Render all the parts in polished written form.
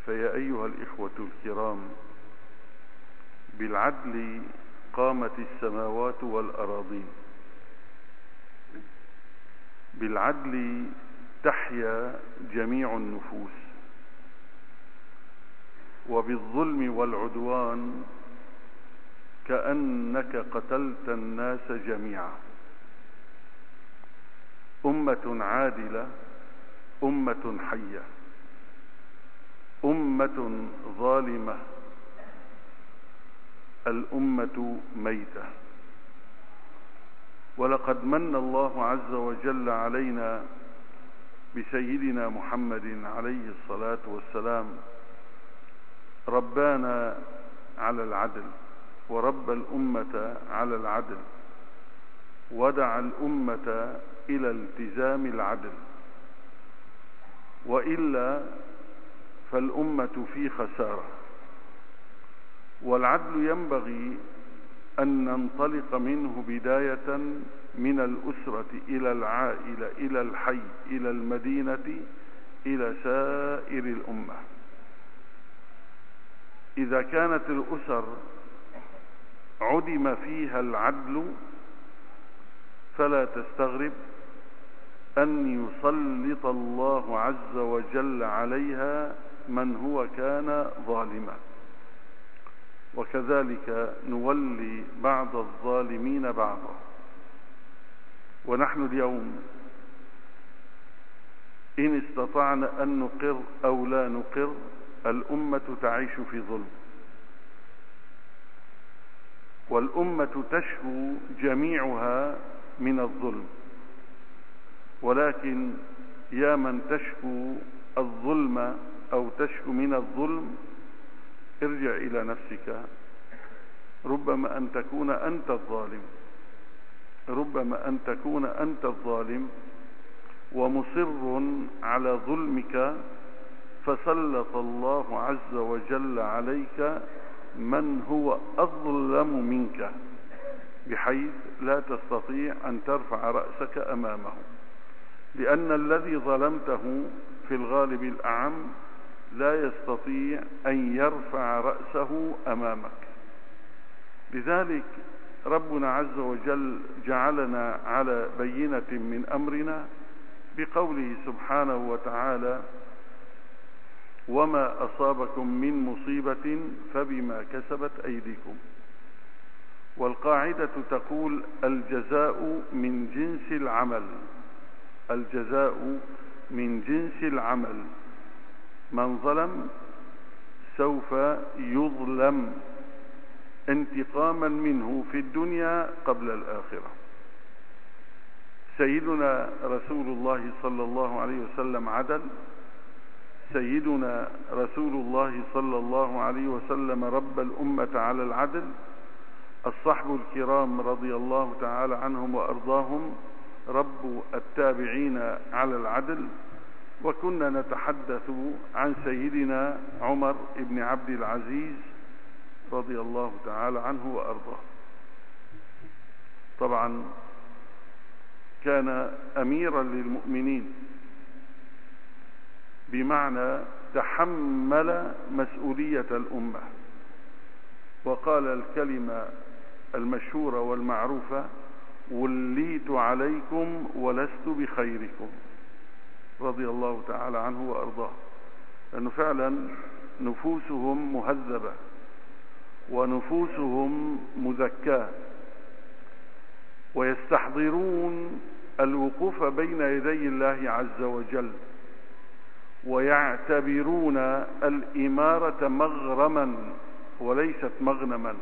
فيا أيها الإخوة الكرام، بالعدل قامت السماوات والأراضين، بالعدل تحيا جميع النفوس، وبالظلم والعدوان كأنك قتلت الناس جميعا. أمة عادلة، أمة حية، أمة ظالمة، الأمة ميتة. ولقد من الله عز وجل علينا بسيدنا محمد عليه الصلاة والسلام، ربانا على العدل، ورب الأمة على العدل، ودعا الأمة إلى التزام العدل، وإلا فالأمة في خسارة. والعدل ينبغي أن ننطلق منه بداية من الأسرة إلى العائلة إلى الحي إلى المدينة إلى سائر الأمة. إذا كانت الأسر عدم فيها العدل فلا تستغرب أن يسلط الله عز وجل عليها من هو كان ظالما، وكذلك نولي بعض الظالمين بعضا. ونحن اليوم إن استطعنا أن نقر أو لا نقر، الأمة تعيش في ظلم، والأمة تشكو جميعها من الظلم. ولكن يا من تشكو الظلم أو تشكو من الظلم، ارجع إلى نفسك، ربما أن تكون أنت الظالم، ربما أن تكون أنت الظالم ومصر على ظلمك، فسلط الله عز وجل عليك من هو أظلم منك، بحيث لا تستطيع أن ترفع رأسك أمامه، لأن الذي ظلمته في الغالب الأعم لا يستطيع أن يرفع رأسه أمامك. لذلك ربنا عز وجل جعلنا على بينة من أمرنا بقوله سبحانه وتعالى: وما أصابكم من مصيبة فبما كسبت أيديكم. والقاعدة تقول: الجزاء من جنس العمل، الجزاء من جنس العمل، من ظلم سوف يظلم انتقاما منه في الدنيا قبل الآخرة. سيدنا رسول الله صلى الله عليه وسلم عدل، سيدنا رسول الله صلى الله عليه وسلم رب الأمة على العدل. الصحب الكرام رضي الله تعالى عنهم وأرضاهم رب التابعين على العدل. وكنا نتحدث عن سيدنا عمر بن عبد العزيز رضي الله تعالى عنه وأرضاه. طبعا كان أميرا للمؤمنين، بمعنى تحمل مسؤولية الأمة، وقال الكلمة المشهورة والمعروفة: وليت عليكم ولست بخيركم، رضي الله تعالى عنه وأرضاه. لأنه فعلا نفوسهم مهذبة ونفوسهم مزكاة، ويستحضرون الوقوف بين يدي الله عز وجل، ويعتبرون الإمارة مغرما وليست مغنما،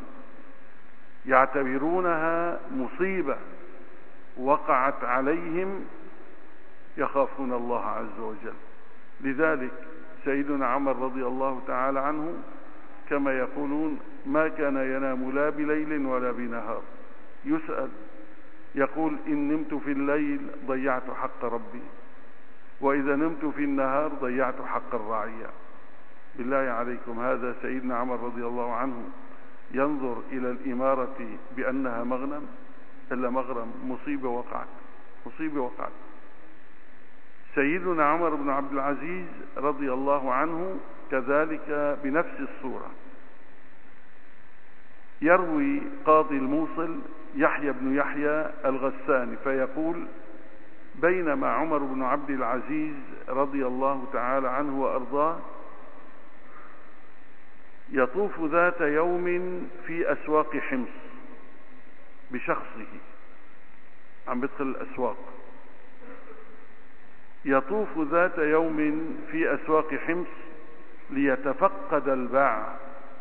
يعتبرونها مصيبة وقعت عليهم، يخافون الله عز وجل. لذلك سيدنا عمر رضي الله تعالى عنه كما يقولون ما كان ينام لا بليل ولا بنهار. يسأل يقول: إن نمت في الليل ضيعت حق ربي، وإذا نمت في النهار ضيعت حق الرعية. بالله عليكم، هذا سيدنا عمر رضي الله عنه ينظر إلى الإمارة بأنها مغنم إلا مغرم، مصيبة وقعت، مصيبة وقعت. سيدنا عمر بن عبد العزيز رضي الله عنه كذلك بنفس الصورة. يروي قاضي الموصل يحيى بن يحيى الغساني فيقول: بينما عمر بن عبد العزيز رضي الله تعالى عنه وأرضاه يطوف ذات يوم في أسواق حمص بشخصه، عم بدخل الأسواق، يطوف ذات يوم في أسواق حمص ليتفقد الباع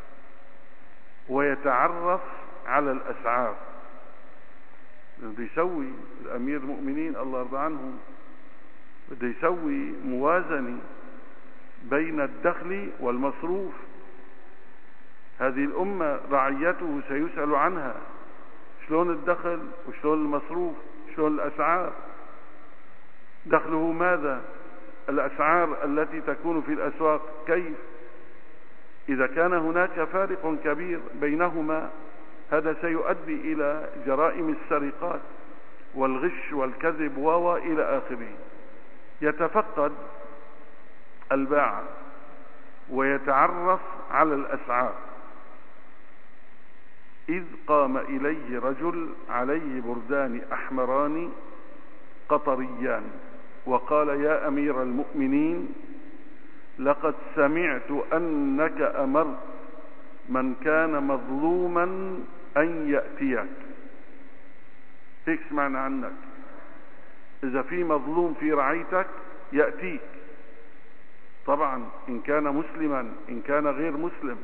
ويتعرف على الأسعار. بده يسوي الأمير المؤمنين الله يرضى عنه، بده يسوي موازنة بين الدخل والمصروف. هذه الأمة رعيته سيسأل عنها، شلون الدخل وشلون المصروف، شلون الأسعار، دخله ماذا، الأسعار التي تكون في الأسواق كيف. إذا كان هناك فارق كبير بينهما هذا سيؤدي إلى جرائم السرقات والغش والكذب وإلى آخره. يتفقد الباعة ويتعرف على الأسعار، إذ قام إليه رجل عليه بردان أحمران قطريان وقال: يا أمير المؤمنين، لقد سمعت أنك أمرت من كان مظلوما أن يأتيك. هيك سمعنا عنك، إذا في مظلوم في رعيتك يأتيك، طبعا إن كان مسلما إن كان غير مسلم.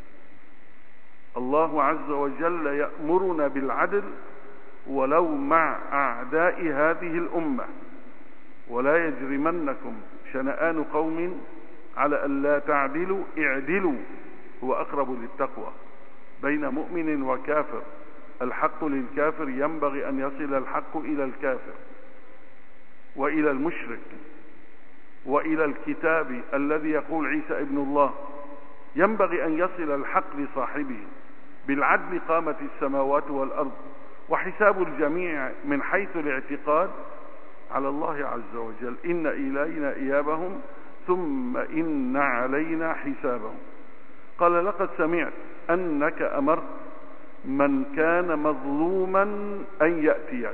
الله عز وجل يأمرنا بالعدل ولو مع أعداء هذه الأمة: ولا يجرمنكم شنآن قوم على أن لا تعدلوا اعدلوا هو أقرب للتقوى. بين مؤمن وكافر الحق للكافر ينبغي أن يصل الحق إلى الكافر وإلى المشرك وإلى الكتاب الذي يقول عيسى ابن الله، ينبغي أن يصل الحق لصاحبه. بالعدل قامت السماوات والأرض، وحساب الجميع من حيث الاعتقاد على الله عز وجل. إن إلينا إيابهم ثم إن علينا حسابهم. قال: لقد سمعت أنك أمرت من كان مظلوما أن يأتيك.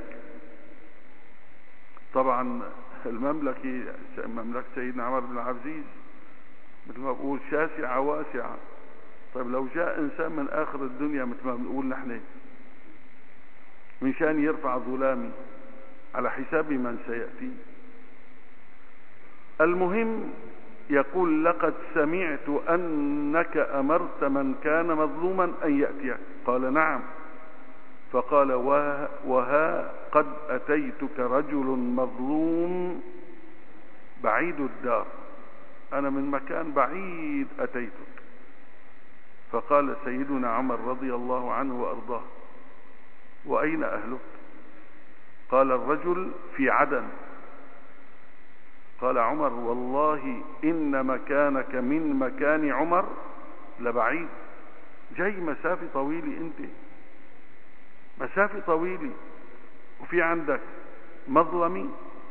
طبعا مملكة سيدنا عمر بن عبد العزيز مثل ما بقول شاسعة واسعة. طيب لو جاء إنسان من آخر الدنيا مثل ما بنقول نحن من شان يرفع ظلامي على حساب من سيأتي. المهم يقول: لقد سمعت أنك أمرت من كان مظلوما أن يأتيك. قال: نعم. فقال: وها قد أتيتك رجل مظلوم بعيد الدار، أنا من مكان بعيد أتيتك. فقال سيدنا عمر رضي الله عنه وأرضاه: وأين أهلك؟ قال الرجل: في عدن. قال عمر: والله إن مكانك من مكان عمر لبعيد. جاي مسافة طويلة، أنت مسافة طويلة وفي عندك مظلمي.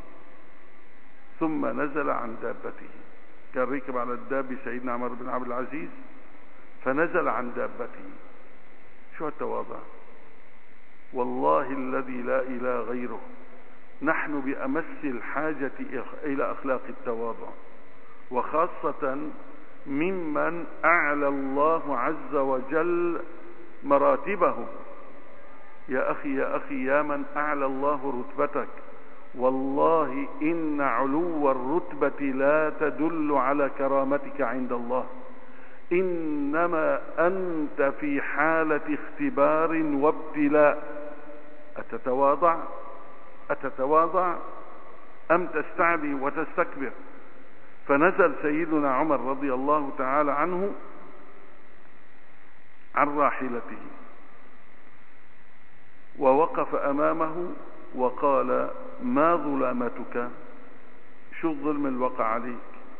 ثم نزل عن دابته، كان ركب على الدابة سيدنا عمر بن عبد العزيز، فنزل عن دابته. شو التواضع! والله الذي لا إله غيره نحن بأمس الحاجة إلى أخلاق التواضع، وخاصة ممن أعلى الله عز وجل مراتبه. يا أخي يا أخي، يا من أعلى الله رتبتك، والله إن علو الرتبة لا تدل على كرامتك عند الله، إنما أنت في حالة اختبار وابتلاء. أتتواضع أم تستعلي وتستكبر؟ فنزل سيدنا عمر رضي الله تعالى عنه عن راحلته ووقف أمامه وقال: ما ظلامتك؟ شو الظلم اللي وقع عليك؟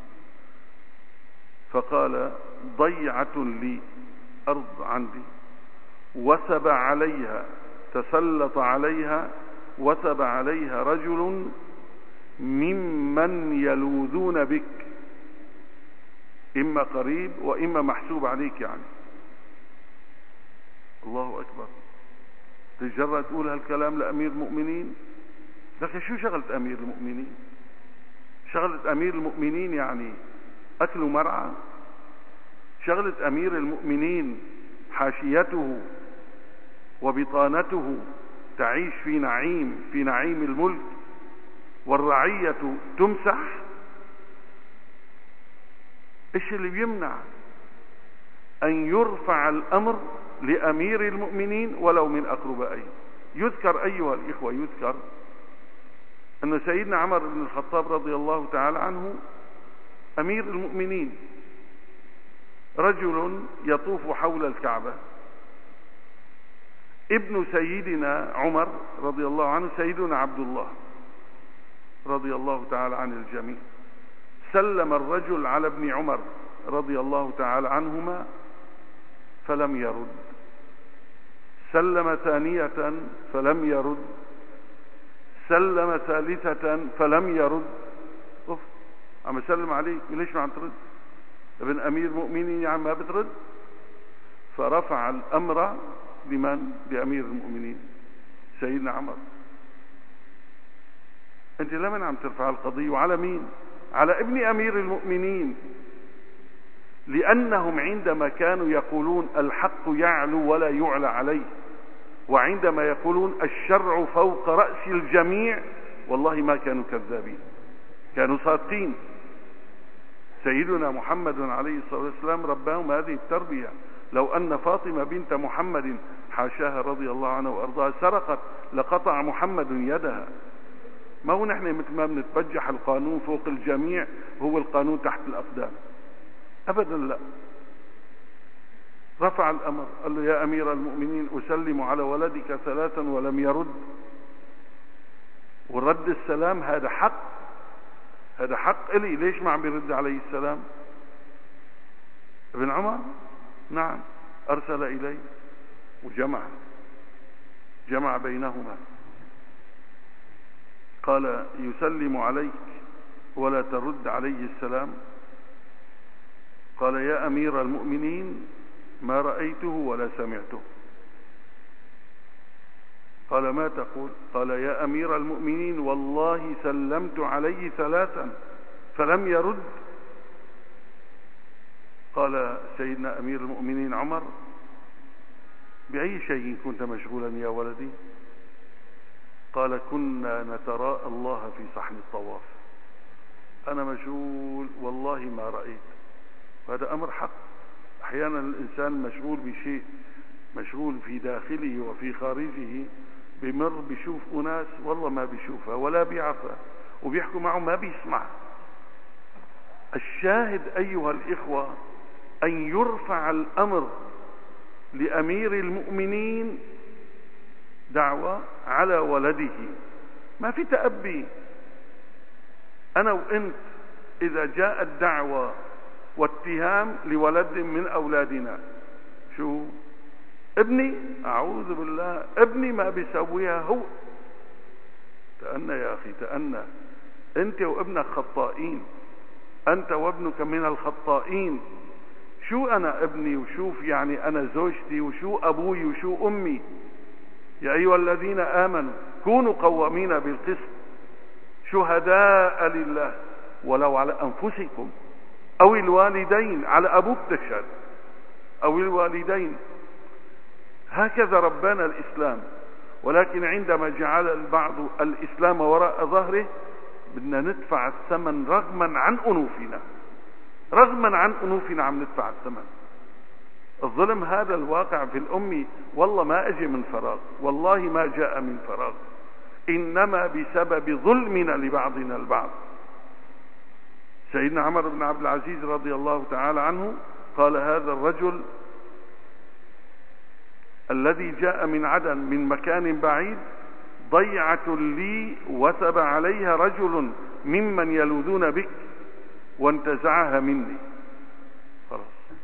فقال: ضيعة لي، أرض عندي وثب عليها، تسلط عليها، وثب عليها رجل ممن يلوذون بك. إما قريب وإما محسوب عليك يعني. الله أكبر. تجرأ تقول هالكلام لأمير المؤمنين؟ لكن شو شغلة أمير المؤمنين؟ شغلة أمير المؤمنين يعني أكل مرعى؟ شغلة أمير المؤمنين حاشيته وبطانته تعيش في نعيم الملك والرعية تمسح؟ إيش اللي بيمنع أن يرفع الأمر لأمير المؤمنين ولو من أقربائه؟ يذكر أيها الإخوة، يذكر أن سيدنا عمر بن الخطاب رضي الله تعالى عنه أمير المؤمنين، رجل يطوف حول الكعبة، ابن سيدنا عمر رضي الله عنه سيدنا عبد الله رضي الله تعالى عن الجميع. سلم الرجل على ابن عمر رضي الله تعالى عنهما فلم يرد، سلم ثانية فلم يرد، سلم ثالثة فلم يرد. اوف، عم اسلم عليك ليش ما عم ترد؟ ابن امير مؤمنين يعني ما بترد؟ فرفع الامر لمن؟ لامير المؤمنين سيدنا عمر. انت لمن عم ترفع القضية وعلى مين؟ على ابن امير المؤمنين، لانهم عندما كانوا يقولون الحق يعلو ولا يعلى عليه، وعندما يقولون الشرع فوق رأس الجميع، والله ما كانوا كذابين، كانوا صادقين. سيدنا محمد عليه الصلاة والسلام رباهم هذه التربية. لو أن فاطمة بنت محمد حاشاها رضي الله عنها وأرضاها سرقت لقطع محمد يدها. ما هو نحن مثل ما بنتبجح القانون فوق الجميع هو القانون تحت الأقدام، أبدا لا. رفع الأمر، قال له يا أمير المؤمنين أسلم على ولدك ثلاثا ولم يرد. ورد السلام هذا حق، هذا حق إلي، ليش ما عم بيرد عليه السلام؟ ابن عمر نعم أرسل إليه وجمع بينهما، قال يسلم عليك ولا ترد عليه السلام؟ قال يا أمير المؤمنين ما رأيته ولا سمعته. قال ما تقول؟ قال يا أمير المؤمنين والله سلمت عليه ثلاثا فلم يرد. قال سيدنا أمير المؤمنين عمر بأي شيء كنت مشغولا يا ولدي؟ قال كنا نتراءى الله في صحن الطواف، أنا مشغول والله ما رأيت. وهذا أمر حق. أحيانا الإنسان مشغول بشيء، مشغول في داخله وفي خارجه، بمر بيشوف أناس والله ما بيشوفها ولا بيعرفها، وبيحكوا معه ما بيسمع. الشاهد أيها الإخوة أن يرفع الأمر لأمير المؤمنين دعوة على ولده، ما في تأبي. أنا وإنت إذا جاءت دعوة واتهام لولد من أولادنا، شو ابني؟ أعوذ بالله، ابني ما بيسويها هو. تأنى يا أخي تأنى، أنت وابنك خطائين، أنت وابنك من الخطائين. شو أنا ابني وشوف يعني أنا زوجتي وشو أبوي وشو أمي؟ يا أيها الذين آمنوا كونوا قوامين بالقسط شهداء لله ولو على أنفسكم أو الوالدين، على أبوك تشهد أو الوالدين. هكذا ربنا الإسلام. ولكن عندما جعل البعض الإسلام وراء ظهره بدنا ندفع الثمن رغما عن أنوفنا، رغما عن أنوفنا عم ندفع الثمن. الظلم هذا الواقع في الأمة والله ما أجي من فراغ، والله ما جاء من فراغ، إنما بسبب ظلمنا لبعضنا البعض. سيدنا عمر بن عبد العزيز رضي الله تعالى عنه قال هذا الرجل الذي جاء من عدن من مكان بعيد ضيعة لي وثب عليها رجل ممن يلوذون بك وانتزعها مني. خلاص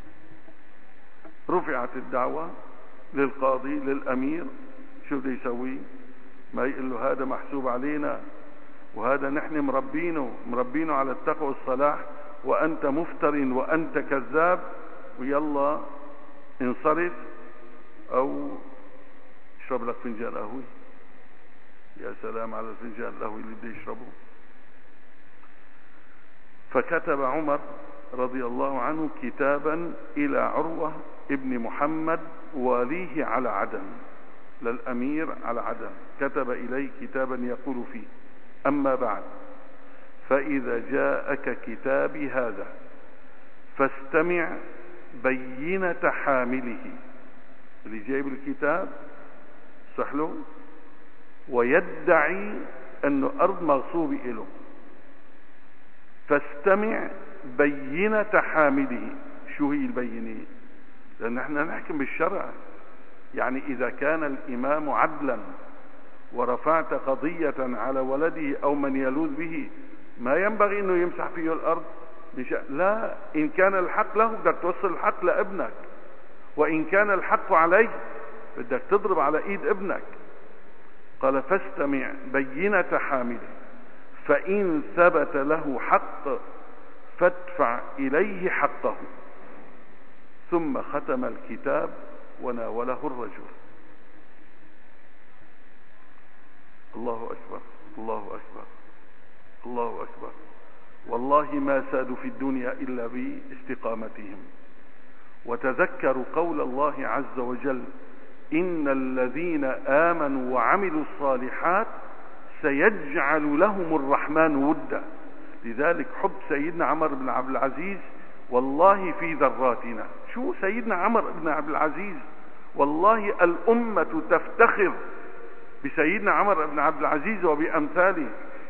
رفعت الدعوة للقاضي للأمير، شو بده يسوي؟ ما يقول له هذا محسوب علينا وهذا نحن مربينه على التقوى والصلاح وأنت مفتر وأنت كذاب، ويلا انصرف أو اشرب لك فنجان قهوة. يا سلام على الفنجان القهوة اللي بده يشربه. فكتب عمر رضي الله عنه كتابا إلى عروة ابن محمد واليه على عدن، للأمير على عدن، كتب إليه كتابا يقول فيه: أما بعد، فإذا جاءك كتابي هذا فاستمع بينة حامله. اللي جايب الكتاب صح له ويدعي أنه أرض مغصوبة له، فاستمع بينة حامله. شو هي البينة؟ لأن احنا نحكم بالشرع. يعني إذا كان الإمام عدلا ورفعت قضية على ولده أو من يلوذ به، ما ينبغي أنه يمسح فيه الأرض. لا، إن كان الحق له بدك توصل الحق لابنك، وإن كان الحق عليه بدك تضرب على إيد ابنك. قال: فاستمع بينة حامله، فإن ثبت له حق فادفع إليه حقه. ثم ختم الكتاب وناوله الرجل. الله أكبر، الله أكبر، الله أكبر. والله ما سادوا في الدنيا إلا باستقامتهم. وتذكروا قول الله عز وجل: إن الذين آمنوا وعملوا الصالحات سيجعل لهم الرحمن ودا. لذلك حب سيدنا عمر بن عبد العزيز والله في ذراتنا. شو سيدنا عمر بن عبد العزيز؟ والله الأمة تفتخر بسيدنا عمر بن عبد العزيز وبأمثاله.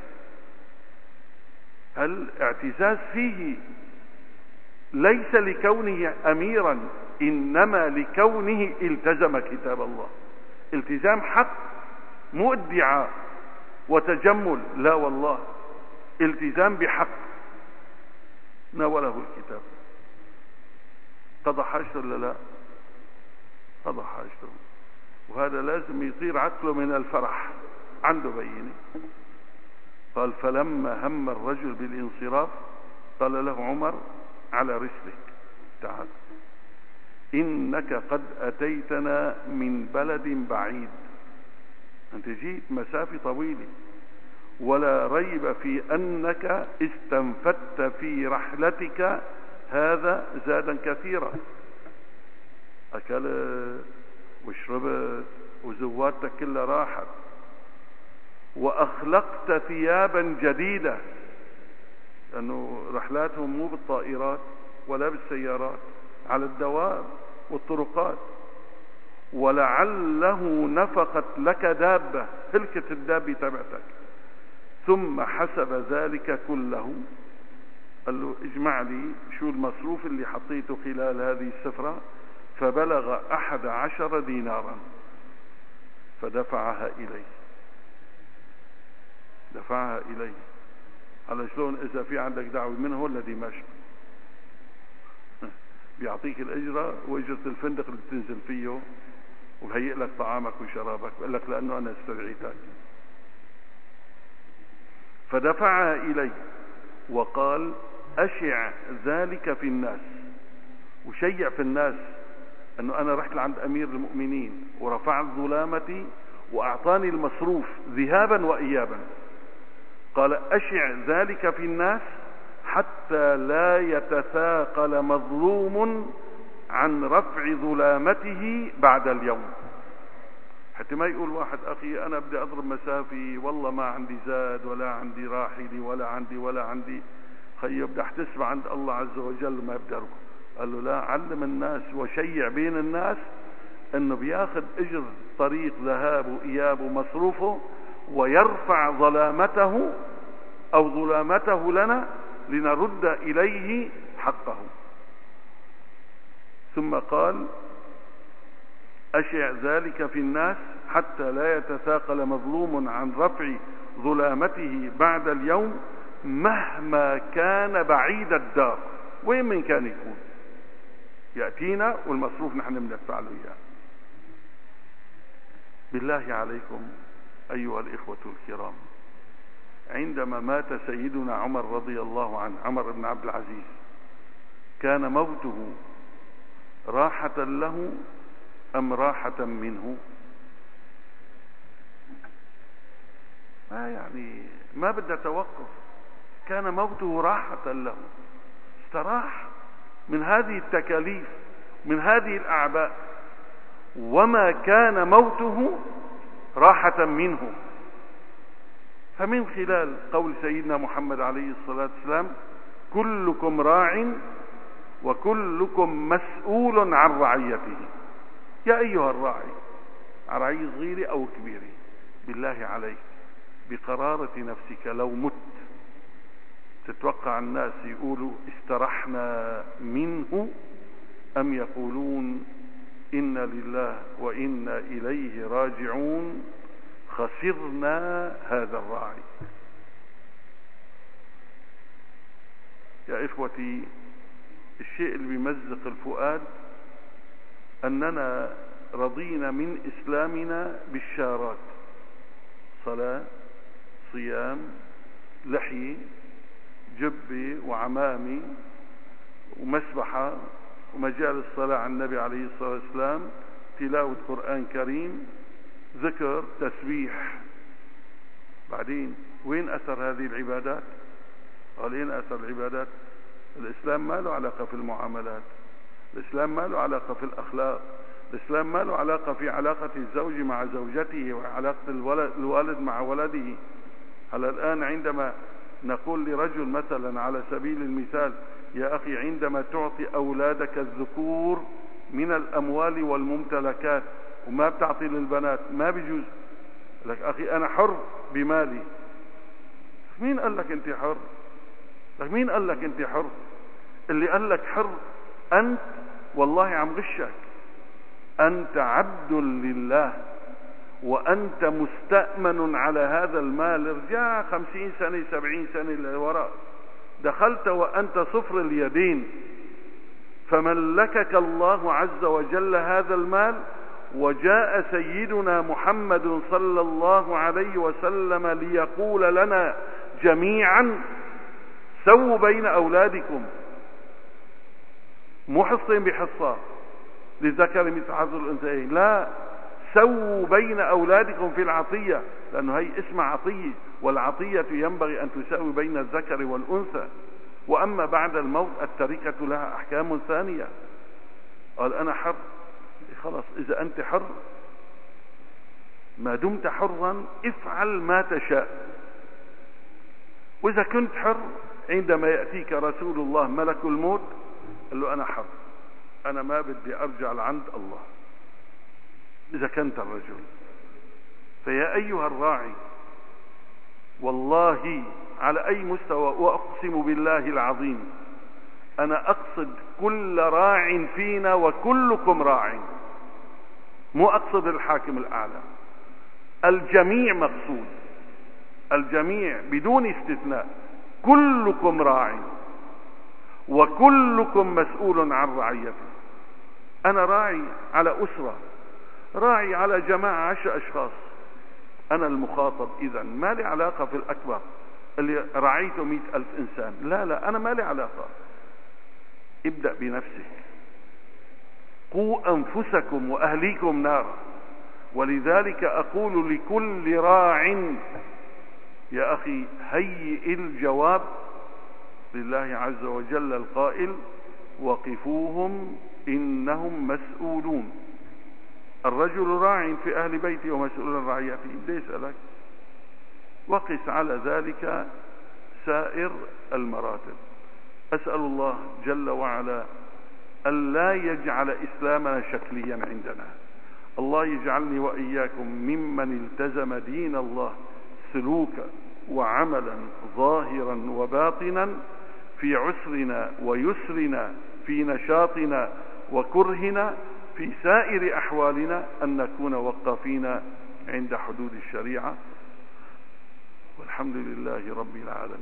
الاعتزاز فيه ليس لكونه أميرا، إنما لكونه التزم كتاب الله. التزام حق، مو ادعاء وتجمل، لا والله، التزام بحق. ناوله الكتاب. قضى حاجته ولا لا؟ قضى حاجته. وهذا لازم يصير عقله من الفرح، عنده بينه. قال: فلما هم الرجل بالانصراف قال له عمر: على رسلك، تعال، إنك قد أتيتنا من بلد بعيد. أنت جيت مسافة طويلة، ولا ريب في أنك استنفدت في رحلتك هذا زادا كثيرا. أكلت وشربت وزواتك كلها راحت، وأخلقت ثيابا جديدة، لأنه رحلاتهم مو بالطائرات ولا بالسيارات، على الدواب والطرقات. ولعله نفقت لك دابة، هلكت الدابة تبعتك. ثم حسب ذلك كله، قال له: اجمع لي شو المصروف اللي حطيته خلال هذه السفرة. فبلغ 11 دينارا، فدفعها إليه. دفعها إليه. على شلون إذا في عندك دعوة منه هو الذي ماشي بيعطيك الأجرة وأجرة الفندق اللي بتنزل فيه، وهيئ لك طعامك وشرابك، بقول لك لأنه أنا استدعيتك. فدفعها إليه وقال: أشع ذلك في الناس، وشيع في الناس أنه أنا رحت لعند أمير المؤمنين ورفعت ظلامتي وأعطاني المصروف ذهابا وإيابا. قال: أشع ذلك في الناس حتى لا يتثاقل مظلوم عن رفع ظلامته بعد اليوم. حتى ما يقول واحد: أخي أنا بدي أضرب مسافي، والله ما عندي زاد ولا عندي راحلي ولا عندي خيب، بدي أحتسب عند الله عز وجل ما بدي أركض. قال له: لا، علم الناس وشيع بين الناس أنه بياخذ أجر طريق ذهاب وإياب ومصروفه، ويرفع ظلامته أو ظلامته لنا لنرد إليه حقه. ثم قال: أشع ذلك في الناس حتى لا يتثاقل مظلوم عن رفع ظلامته بعد اليوم، مهما كان بعيد الدار، وين من كان يكون، يأتينا والمصروف نحن بندفع له إياه. بالله عليكم أيها الإخوة الكرام، عندما مات سيدنا عمر رضي الله عنه، عمر بن عبد العزيز، كان موته راحة له أم راحة منه؟ ما بدأ توقف، كان موته راحة له، استراح من هذه التكاليف، من هذه الأعباء، وما كان موته راحة منه. فمن خلال قول سيدنا محمد عليه الصلاة والسلام: كلكم راع وكلكم مسؤول عن رعيته. يا أيها الراعي، رعي صغير أو كبير، بالله عليك بقرارة نفسك لو مت تتوقع الناس يقولوا استرحنا منه، أم يقولون إنا لله وإنا إليه راجعون خسرنا هذا الراعي؟ يا إخوتي، الشيء اللي بيمزق الفؤاد أننا رضينا من إسلامنا بالشارات: صلاة، صيام، لحية، جبة وعمامي ومسبحة ومجال الصلاة على النبي عليه الصلاة والسلام، تلاوة قرآن كريم، ذكر، تسبيح. بعدين وين أثر هذه العبادات؟ وين أثر العبادات؟ الإسلام ما له علاقة في المعاملات، الإسلام ما له علاقة في الأخلاق، الإسلام ما له علاقة في علاقة الزوج مع زوجته وعلاقة الوالد مع ولده. هلا الآن عندما نقول لرجل مثلا على سبيل المثال: يا أخي، عندما تعطي أولادك الذكور من الأموال والممتلكات وما بتعطي للبنات ما بيجوز لك. أخي أنا حر بمالي. مين قال لك أنت حر؟ مين قال لك أنت حر؟ اللي قال لك حر أنت والله عم غشك. أنت عبد لله، وأنت مستأمن على هذا المال. ارجع 50 سنة 70 سنة للوراء، دخلت وأنت صفر اليدين، فملكك الله عز وجل هذا المال، وجاء سيدنا محمد صلى الله عليه وسلم ليقول لنا جميعا: سووا بين أولادكم، مو حصين بحصة للذكر مثل حظ الأنثيين، لا، سووا بين أولادكم في العطية، لأنه هي اسمها عطية، والعطية ينبغي أن تساوي بين الذكر والأنثى. وأما بعد الموت التركة لها أحكام ثانية. قال أنا حر. خلاص، إذا أنت حر، ما دمت حرا افعل ما تشاء. وإذا كنت حر، عندما يأتيك رسول الله ملك الموت قال له: أنا حر، أنا ما بدي أرجع لعند الله. إذا كنت الرجل، فيا أيها الراعي، والله على أي مستوى، وأقسم بالله العظيم، أنا أقصد كل راع فينا وكلكم راع، مو أقصد الحاكم الأعلى، الجميع مقصود، الجميع بدون استثناء، كلكم راع وكلكم مسؤول عن رعيته. أنا راعي على أسرة، راعي على جماعة 10 أشخاص، أنا المخاطب. إذن ما لي علاقة في الأكبر اللي رعيته 100,000 إنسان، لا، أنا ما لي علاقة. ابدأ بنفسك، قوا أنفسكم وأهليكم نارا. ولذلك أقول لكل راع: يا أخي، هيئ الجواب لله عز وجل القائل: وقفوهم إنهم مسؤولون. الرجل راع في أهل بيته ومسؤول عن رعيته. بدي يسألك، وقس على ذلك سائر المراتب. أسأل الله جل وعلا أن لا يجعل إسلامنا شكليا عندنا. الله يجعلني وإياكم ممن التزم دين الله سلوكا وعملا ظاهرا وباطنا، في عسرنا ويسرنا، في نشاطنا وكرهنا، في سائر أحوالنا، أن نكون وقافين عند حدود الشريعة. والحمد لله رب العالمين.